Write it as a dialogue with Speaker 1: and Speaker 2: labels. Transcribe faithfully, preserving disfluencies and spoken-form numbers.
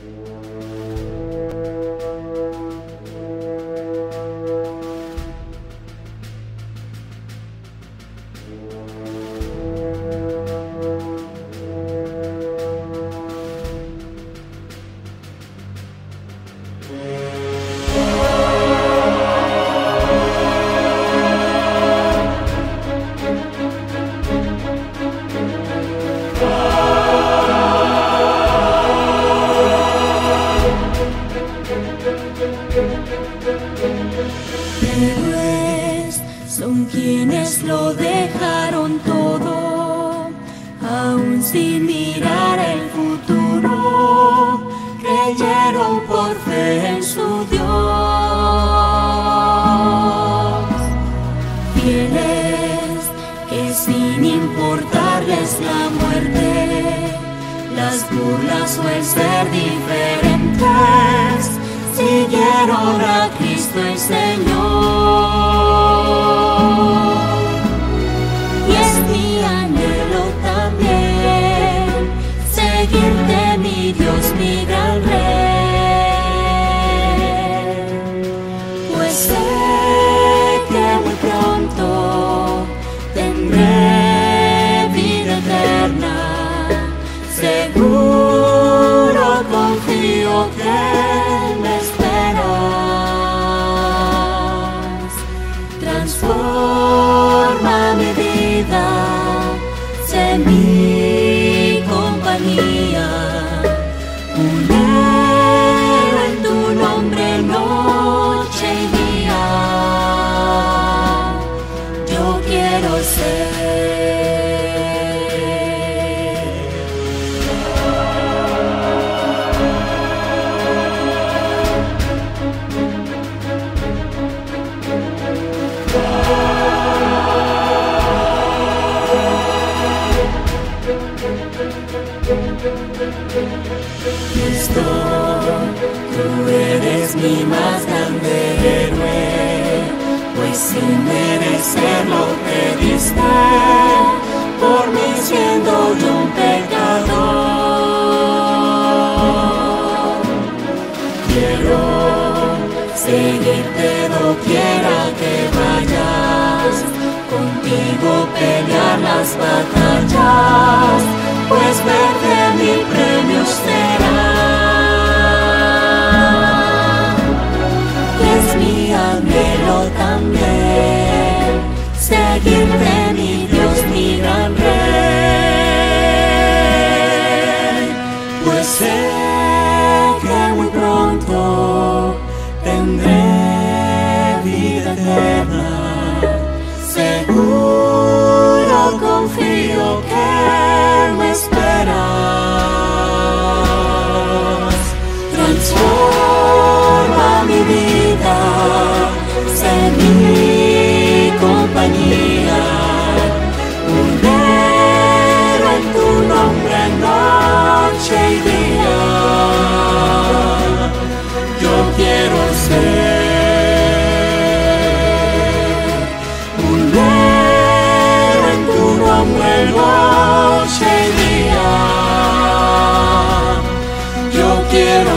Speaker 1: Héroes son quienes lo dejaron todo, aún sin mirar el futuro, creyeron por fe en su Dios. Fieles que sin importarles la muerte, las burlas o el ser diferentes, siguieron a Cristo el Señor. Y es mi anhelo también seguirte, mi Dios, mi gran Rey, pues sé que muy pronto tendré vida eterna. Seguro confío que transforma mi vida, sé mi compañía, un héroe en tu nombre noche y día, yo quiero ser. Cristo, tú eres mi más grande héroe, pues sin merecerlo te diste por mí siendo yo un pecador. Quiero seguirte doquiera que vayas, contigo pelear las batallas, pues verte mi premio será. Es mi anhelo también seguirte, mi Dios, mi gran Rey, pues sé que muy pronto tendré vida eterna. Seguro confío que me esperas. Transforma mi vida, sé mi compañía, un héroe en tu nombre noche y día, yo quiero ser. Noche y día, yo quiero